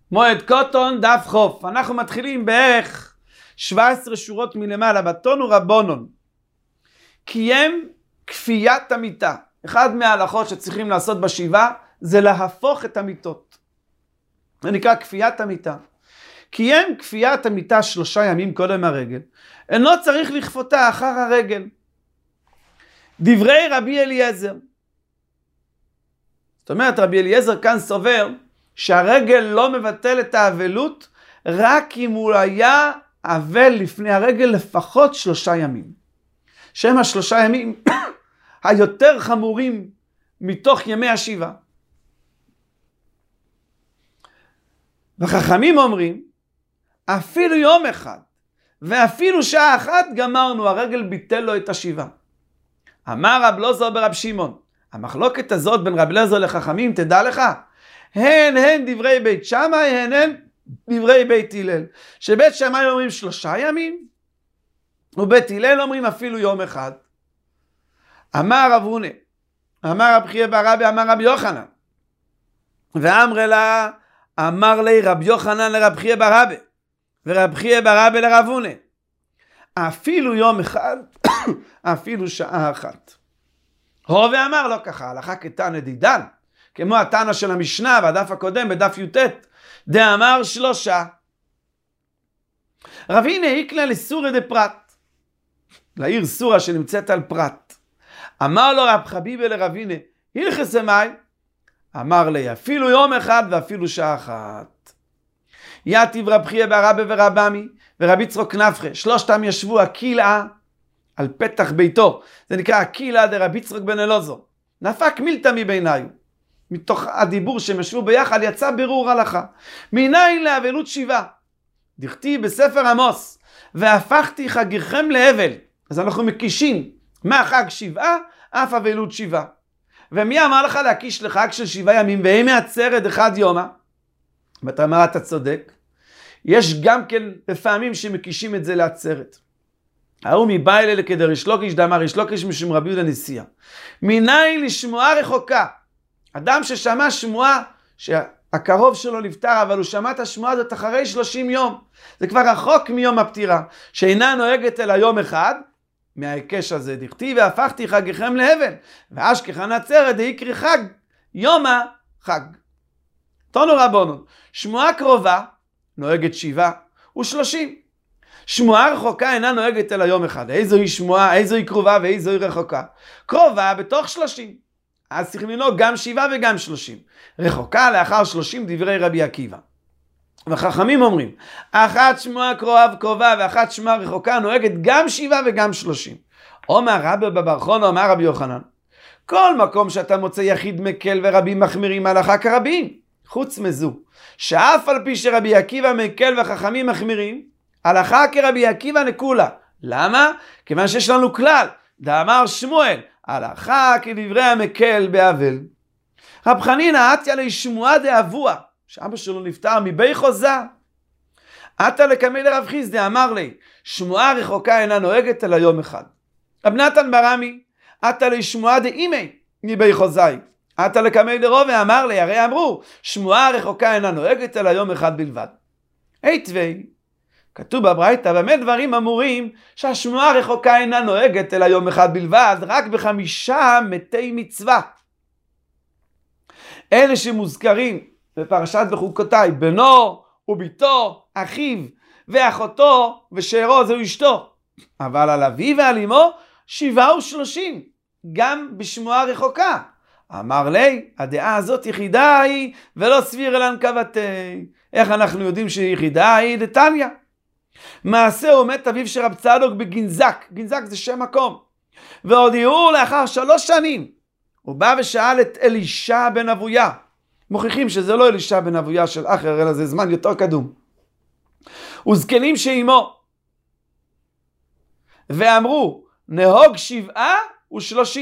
מועד קוטון דף חוף. אנחנו מתחילים בערך 17 שורות מלמעלה. בתונו רבונון. קיים כפיית המיטה. אחד מההלכות שצריכים לעשות בשבעה זה להפוך את המיטות. זה נקרא כפיית המיטה. קיים כפיית המיטה 3 ימים קודם הרגל. אינו צריך לכפותה אחר הרגל. דברי רבי אליעזר. זאת אומרת, רבי אליעזר כאן סובר שהרגל לא מבטל את האבלות רק אם הוא היה אבל לפני הרגל לפחות 3 ימים. שהם 3 ימים היותר חמורים מתוך ימי השבעה. וחכמים אומרים, אפילו יום אחד ואפילו שעה אחת גמרנו, הרגל ביטל לו את השבעה. אמר רב אלעזר ברב שמעון, המחלוקת הזאת בין רב אלעזר לחכמים, תדע לך, הן דברי בית שמאי, הן דברי בית הלל. שבית שמאי אומרים 3 ימים, ובית הלל אומרים אפילו יום אחד. אמר רב הונא, אמר רב חייא בר רבי, אמר רבי יוחנן, ואמר לה, אמר לי רב יוחנן לרב חייא בר רבי, ורב חייא בר רבי לרב הונא, אפילו יום אחד, אפילו שעה אחת. הו ואמר לא ככה, הלכה כתנא דידן, כמו התנא של המשנה והדף הקודם בדף י"ט, דאמר 3. רב הינא איקלה לסורא דפרת, לעיר סורה שנמצאת על פרת. אמר לו רב חביבה לרב הינא, הלכס מאי? אמר לי, אפילו יום אחד ואפילו שעה אחת. יתיב רב חייא בר רבי ורב עמי ורב יצחק נפחא, 3 ישבו הקילעה על פתח ביתו. זה נקרא הקילעה דרב יצחק בן אלעזר. נפק מילתא מביניים. מתוך הדיבור שהם ישבו ביחד יצא בירור הלכה. מניין לאבלות 7. דכתיב בספר עמוס, והפכתי חגיכם לאבל. אז אנחנו מקישים מהחג 7 אף אבלות 7. ומי אמר לך להקיש לחג של 7 ימים והם מעצרת 1 יומה? ואתה אומר, אתה צודק. יש גם כן לפעמים שמקישים את זה לעצרת. ההוא מבא אלה כדריש לוקיש דאמר ריש לוקיש משום רבי יהודה נשיאה. מניין לשמועה רחוקה. אדם ששמע שמועה שהקרוב שלו נפטר, אבל הוא שמע את השמועה הזאת אחרי 30 יום. זה כבר רחוק מיום הפטירה, שאינה נוהגת אלא יום אחד, מההיקש הזה דכתיב והפכתי חגיכם לאבל, ואשכחן עצרת דיקרי חג, יומא חג. תנו רבונון, שמועה קרובה נוהגת 7 ו30. שמועה רחוקה אינה נוהגת אלא יום אחד. איזוהי שמועה, איזוהי קרובה ואיזוהי רחוקה? קרובה בתוך 30. אז צריכים לנהוג גם 7 וגם 30. רחוקה לאחר 30 דברי רבי עקיבא. וחכמים אומרים, אחת שמועה קרובה ואחת שמועה רחוקה נוהגת גם 7 וגם 30. אומר רבי בבר-חונא, אומר רבי יוחנן, כל מקום שאתה מוצא יחיד מקל ורבים מחמירים הלכה כרבים, חוץ מזו, שאף על פי שרבי עקיבא מקל וחכמים מחמירים, הלכה כרבי עקיבא נקולה. למה? כיוון שיש לנו כלל, דאמר שמואל, הלכה כדברי המקל באבל. רב חנינא עטיה לי שמועה דאבוה, שאבא שלו נפטר מבי חוזה. עטה לקמי לרב חיסדא, אמר לי, שמועה רחוקה אינה נוהגת אלא יום אחד. רב נתן ברמי, עטה לי שמועה דאימי מבי חוזאי. עטה לקמי לרובה, אמר לי, הרי אמרו, שמועה רחוקה אינה נוהגת אלא יום אחד בלבד. היתווי, כתוב בברייתא, במה דברים אמורים שהשמועה רחוקה אינה נוהגת אלא יום אחד בלבד, רק ב5 מתי מצווה. אלה שמוזכרים בפרשת בחוקותיי, בנו וביתו, אחיו ואחותו ושארו זהו אשתו. אבל על אביו ועל אמו 7 ו30, גם בשמועה רחוקה. אמר לי, הדעה הזאת יחידה היא ולא סביר אלא נקבתי. איך אנחנו יודעים שיחידה היא? דתניא. מעשה ומת אביו של רב צדוק בגנזק. גנזק זה שם מקום. ועוד יאור לאחר 3 שנים. הוא בא ושאל את אלישע בן אבויה. מוכיחים שזה לא אלישע בן אבויה של אחר, אלא זה זמן יותר קדום. וזקנים שאימו. ואמרו, נהוג 7 ו30.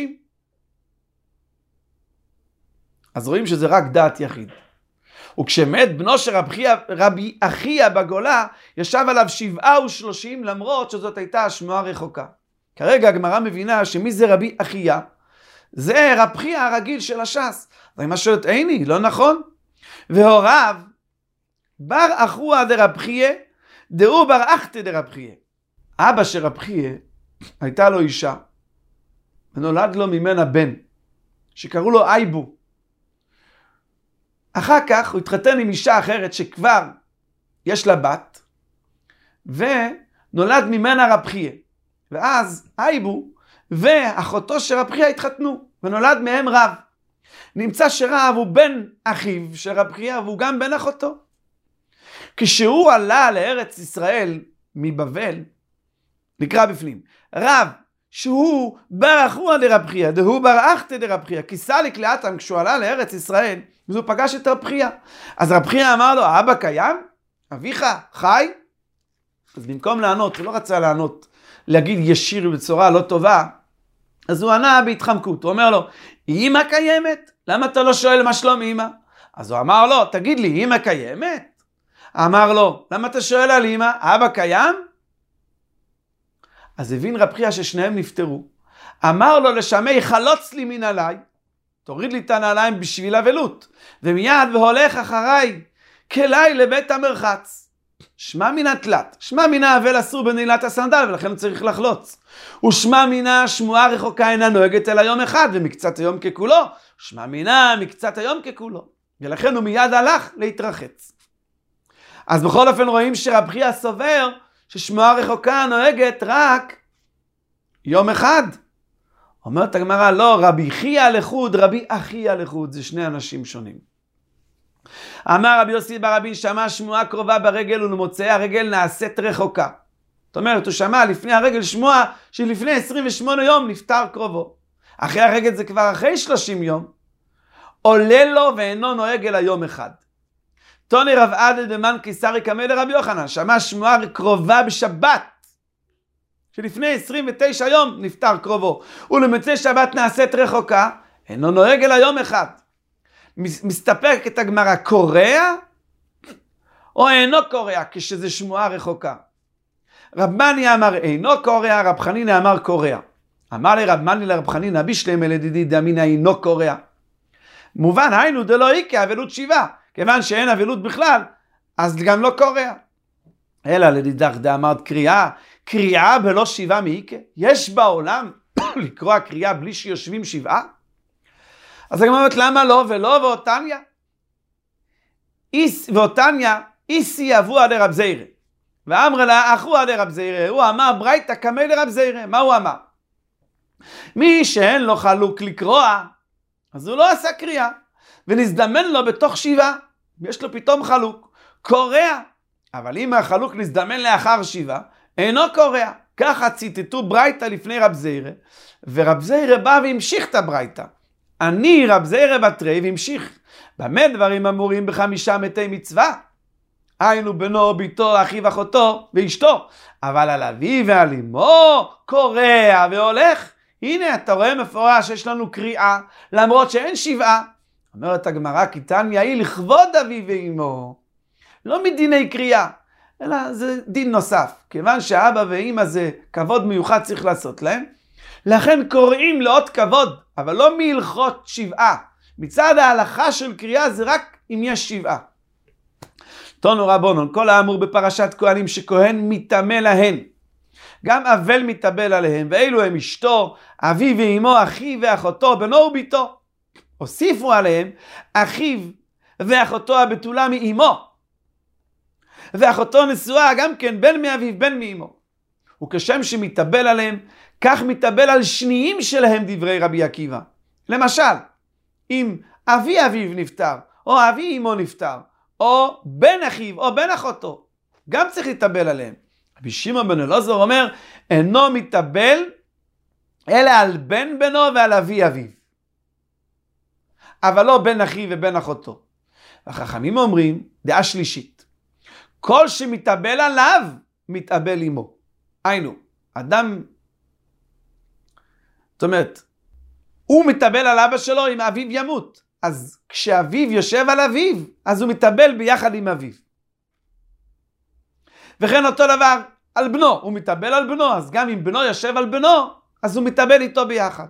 אז רואים שזה רק דעת יחיד. וכשמת בנו של רבי אחיה בגולה, ישב עליו 7 ו30, למרות שזאת הייתה השמועה רחוקה. כרגע הגמרא מבינה שמי זה רבי אחיה? זה רב חייא הרגיל של הש"ס. אז מה שואלת, איני, לא נכון? והוריו בר אחוה דרב חייא, דהוא בר אחתא דרב חייא. אבא של רב חייא, הייתה לו אישה, ונולד לו ממנה בן, שקראו לו אייבו. אחר כך הוא התחתן עם אישה אחרת שכבר יש לה בת, ונולד ממנה רב חייא. ואז אייבו ואחותו של רב חייא התחתנו, ונולד מהם רב. נמצא שרב הוא בן אחיו של רב חייא, והוא גם בן אחותו. כשהוא עלה לארץ ישראל מבבל, נקרא בפנים, רב שהוא בר אחוה דרב חייא, דהוא בר אחתא דרב חייא, כיסה לקליעתם, כשהוא עלה לארץ ישראל, אז הוא פגש את רב חייא. אז רב חייא אמר לו, אבא קיים? אביך חי? אז במקום לענות, הוא לא רצה לענות, להגיד ישיר בצורה לא טובה, אז הוא ענה בהתחמקות. הוא אומר לו, אמא קיימת? למה אתה לא שואל מה שלום אמא? אז הוא אמר לו, תגיד לי, אמא קיימת? אמר לו, למה אתה שואל על אמא? אבא קיים? אז הבין רב חייא ששניהם נפטרו. אמר לו לשמי, חלוץ לי מנעלי, תוריד לי את הנעליים בשביל אבלות, ומיד והולך אחריי כלי לבית המרחץ. שמע מן התלת, שמע מן האבל אסור בנעילת הסנדל, ולכן הוא צריך לחלוץ. ושמע מן השמועה רחוקה אינה נוהגת אלא יום אחד, ומקצת היום ככולו. שמע מינה מקצת היום ככולו. ולכן הוא מיד הלך להתרחץ. אז בכל אופן רואים שרב חייא סובר ששמועה רחוקה נוהגת רק יום אחד. אומרת הגמרא, לא, רבי חייא לחוד, רבי אחיה לחוד, זה שני אנשים שונים. אמר רבי יוסי בר רבי, שמע שמועה קרובה ברגל ולמוצאי הרגל נעשית רחוקה. זאת אומרת, הוא שמע לפני הרגל שמועה שלפני 28 יום נפטר קרובו. אחרי הרגל זה כבר אחרי 30 יום. עולה לו ואינו נוהג אלא יום אחד. תוני רב עדה דמן קיסרי קמא לרבי יוחנן, שמע שמועה קרובה בשבת, שלפני 29 יום נפטר קרובו, ולמצא שבת נעשית רחוקה, אינו נוהג אלא יום אחד. מסתפק את הגמרא, קורע או אינו קורע כשזה שמועה רחוקה? רב מני אמר אינו קורע, רב חנינא אמר קורע. אמר לרב מני לרב חנינא, בישלמה לדידי דאמינא אינו קורע. מובן היינו דלא איקא אבלות שבעה, כיוון שאין אבלות בכלל, אז גם לא קורע. אלא לדידך דאמרת קריאה, קריאה בלא שבעה מאיקא? יש בעולם לקרוא קריאה בלי שיושבים שבעה? אז אני אומרת, למה לא ולא ואותניה? ואותניה, איסי אבוה דרב זיירא. ואמר לה, אחוה דרב זיירא. הוא אמר, ברייתא קמא לרב זיירא. מה הוא אמר? מי שאין לו חלוק לקרוע, אז הוא לא עשה קריאה. ונזדמן לו בתוך שבעה. יש לו פתאום חלוק. קורע. אבל אם החלוק נזדמן לאחר שבעה, אינו קורע. ככה ציטטו ברייתא לפני רב זיירא. ורב זיירא בא והמשיך את הברייתא. אני רב זיירא בתרי והמשיך. במה דברים אמורים ב5 מתי מצווה? היינו בנו, ביתו, אחיו, אחותו ואשתו. אבל על אביו ועל אמו קורע והולך. הנה אתה רואה מפורש שיש לנו קריאה למרות שאין שבעה. אומרת הגמרא, כי תניא היא לכבוד אביו ואמו. לא מדיני קריאה, אלא זה דין נוסף. כיוון שאבא ואמא זה כבוד מיוחד צריך לעשות להם. לכן קוראים לאות כבוד, אבל לא מהלכות שבעה. מצד ההלכה של קריאה זה רק אם יש שבעה. תונו רבונון, כל האמור בפרשת כהנים שכהן מתאמה להן. גם אבל מתאבל עליהם, ואלו הם אשתו, אביו ואמו, אחיו ואחותו, בנו וביתו. הוסיפו עליהם, אחיו ואחותו הבתולה מאמו. ואחותו נשואה גם כן בן מאביו, בן מאמו. וכשם שמתאבל עליהם, כך מתאבל על שניים שלהם דברי רבי עקיבא. למשל, אם אבי אביו נפטר, או אבי אמו נפטר, או בן אחיו, או בן אחותו, גם צריך להתאבל עליהם. רבי שמעון בן אלעזר אומר, אינו מתאבל, אלא על בן בנו ועל אבי אביו. אבל לא בן אחיו ובן אחותו. החכמים אומרים, דעה שלישית, כל שמתאבל עליו, מתאבל עמו. היינו, אדם, זאת אומרת, הוא מתאבל על אבא שלו אם אביו ימות. אז כשאביו יושב על אביו, אז הוא מתאבל ביחד עם אביו. וכן אותו דבר על בנו, הוא מתאבל על בנו, אז גם אם בנו יושב על בנו, אז הוא מתאבל איתו ביחד.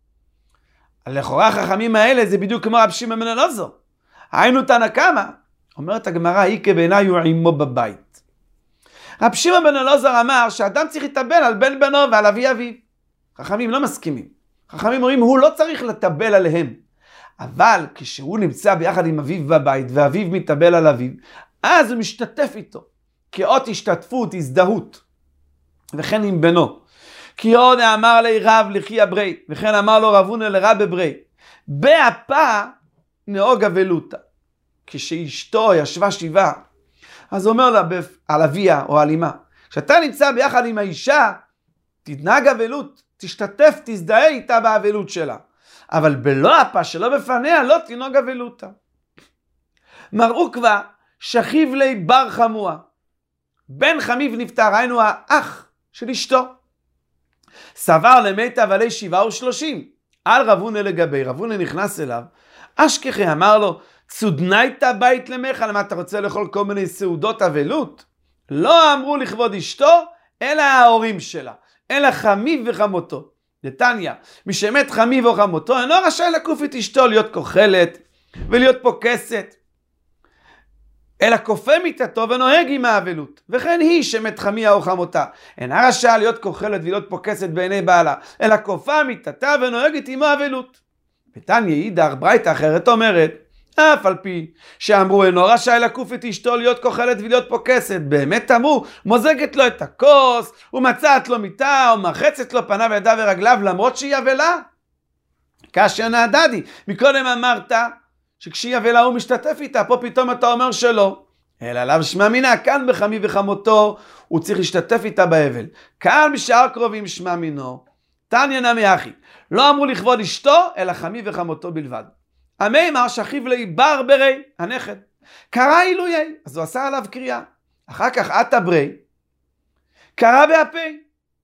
לכאורה החכמים האלה זה בדיוק כמו רבי שמעון בן אלעזר. היינו תנא קמא, אומרת הגמרא, איקה בעיניי הוא עמו בבית. רב שמעון בן אלעזר אמר שאדם צריך להתאבל על בן בנו ועל אבי אביו. חכמים לא מסכימים. חכמים אומרים, הוא לא צריך להתאבל עליהם. אבל כשהוא נמצא ביחד עם אביו בבית, ואביו מתאבל על אביו, אז הוא משתתף איתו. כאות השתתפות, הזדהות. וכן עם בנו. כי עוד אמר לי רב לכי הברי, וכן אמר לו רב הונא לרב בברי. באפה נהוג אבלותא. כשאשתו ישבה שבעה, אז הוא אומר לה על אביה או על אמה, כשאתה נמצא ביחד עם האישה, תתנהג אבלות, תשתתף, תזדהה איתה באבלות שלה. אבל בלא אפה שלא בפניה, לא תנהוג אבלותא. מראו כבר שכיב לי בר חמוה. בן חמיב נפטר, היינו האח של אשתו. סבר למיטב עלי 37. על רב הונא לגבי, רב הונא נכנס אליו, אשכחי אמר לו, צודנייתא בית למך, למה אתה רוצה לאכול כל מיני סעודות אבלות? לא אמרו לכבוד אשתו, אלא ההורים שלה, אלא חמיב וחמותו. דתניא, מי שמת חמיב או חמותו, אינו רשאי לקוף את אשתו להיות כוחלת ולהיות פוקסת, אלא כופה מיתתו ונוהג עם האבלות. וכן היא שמת חמיה או חמותה, אינה רשאי להיות כוחלת ולהיות פוקסת בעיני בעלה, אלא כופה מיתתה ונוהגת עם האבלות. ותניא אידך ברייתא אחרת אומרת, אף על פי שאמרו אינו רשאי לקוף את אשתו להיות כוחלת ולהיות פוקסת, באמת אמרו מוזגת לו את הכוס ומצאת לו מיטה או מרחצת לו פניו ידיו ורגליו למרות שהיא אבלה. כאשר נעדדי, מקודם אמרת שכשהיא אבלה הוא משתתף איתה, פה פתאום אתה אומר שלא. אלא עליו שמע מינה, כאן בחמי וחמותו הוא צריך להשתתף איתה באבל. כאן בשאר קרובים שמע מינו. תניא נמי אחי, לא אמרו לכבוד אשתו אלא חמי וחמותו בלבד. המימר שכיב לי בר ברי, הנכד. קרא עילויי, אז הוא עשה עליו קריאה. אחר כך עתה ברי, קרא באפי.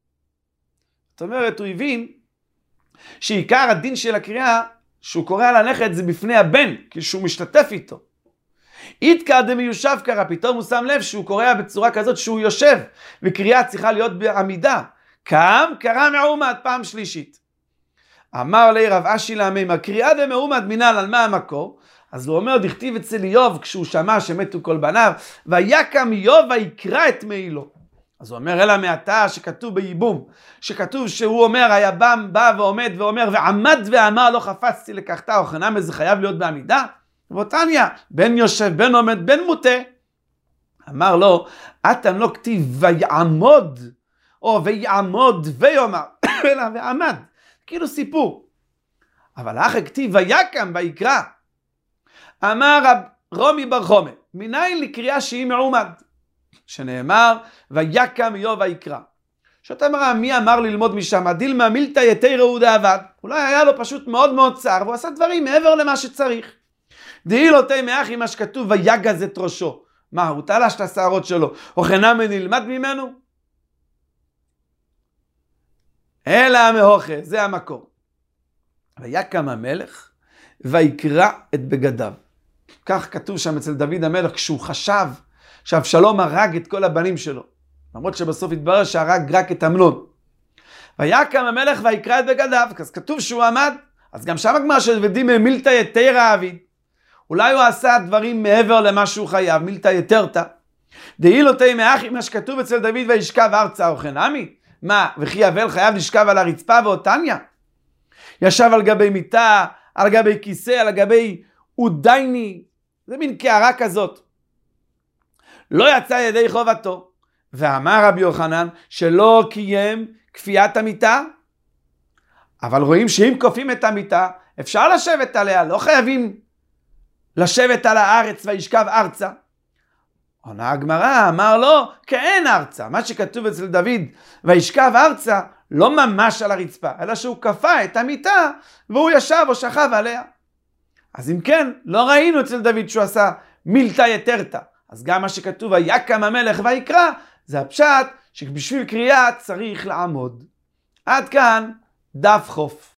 זאת אומרת, הוא הבין שעיקר הדין של הקריאה, שהוא קורא על הנכד זה בפני הבן, כשהוא משתתף איתו. איתקא דמיושב קרא, פתאום הוא שם לב שהוא קורא בצורה כזאת שהוא יושב, וקריאה צריכה להיות בעמידה. קם, קרא מעומד פעם שלישית. אמר לי רב אשי להמימר, קריאה דמעומד מנהל, על מה המקור? אז הוא אומר, דכתיב אצל איוב, כשהוא שמע שמתו כל בניו, ויקם איוב ויקרא את מעילו. אז הוא אומר, אלא מעתה שכתוב בייבום, שכתוב שהוא אומר, היבם בא ועומד ואומר, ועמד ואמר, לא חפצתי לקחתה, או חנם, זה חייב להיות בעמידה? ותניא, בן יושב, בן עומד, בן מוטה. אמר לו, אתם לא כתיב ויעמוד, או ויעמוד ויאמר, אלא ועמד. כאילו סיפור. אבל אחר כתיב ויקם ויקרא. אמר רב רומי בר חומא, מניין לקריאה שהיא מעומד? שנאמר ויקם איוב ויקרא. שאתה אמרה, מי אמר ללמוד משם? דילמה מילתא יתירא דאבד. אולי היה לו פשוט מאוד מאוד צער, והוא עשה דברים מעבר למה שצריך. דהילותי מאחי מה שכתוב ויגז את ראשו. מה, הוא תלש את השערות שלו. וכנמי נלמד ממנו? אלא המהוכה, זה המקור. ויקם המלך ויקרא את בגדיו. כך כתוב שם אצל דוד המלך, כשהוא חשב שאבשלום הרג את כל הבנים שלו. למרות שבסוף התברר שהרג רק את אמנון. ויקם המלך ויקרא את בגדיו, אז כתוב שהוא עמד. אז גם שם הגמרא שדודים מילתא יתירא אביד. אולי הוא עשה דברים מעבר למה שהוא חייב, מילתא יתרתא. דהילותי מאחי, מה שכתוב אצל דוד וישכב ארצה וכנמי. מה, וכי אבל חייב לשכב על הרצפה ואותניה? ישב על גבי מיטה, על גבי כיסא, על גבי אודייני. זה מין קערה כזאת. לא יצא ידי חובתו. ואמר רבי יוחנן שלא קיים כפיית המיטה. אבל רואים שאם כופים את המיטה, אפשר לשבת עליה, לא חייבים לשבת על הארץ וישכב ארצה. עונה הגמרא, אמר לו, כאין ארצה. מה שכתוב אצל דוד, וישכב ארצה, לא ממש על הרצפה, אלא שהוא כפה את המיטה, והוא ישב או שכב עליה. אז אם כן, לא ראינו אצל דוד שהוא עשה מילתא יתרתא. אז גם מה שכתוב, ויקם המלך ויקרא, זה הפשט, שבשביל קריאה צריך לעמוד. עד כאן, דף חוף.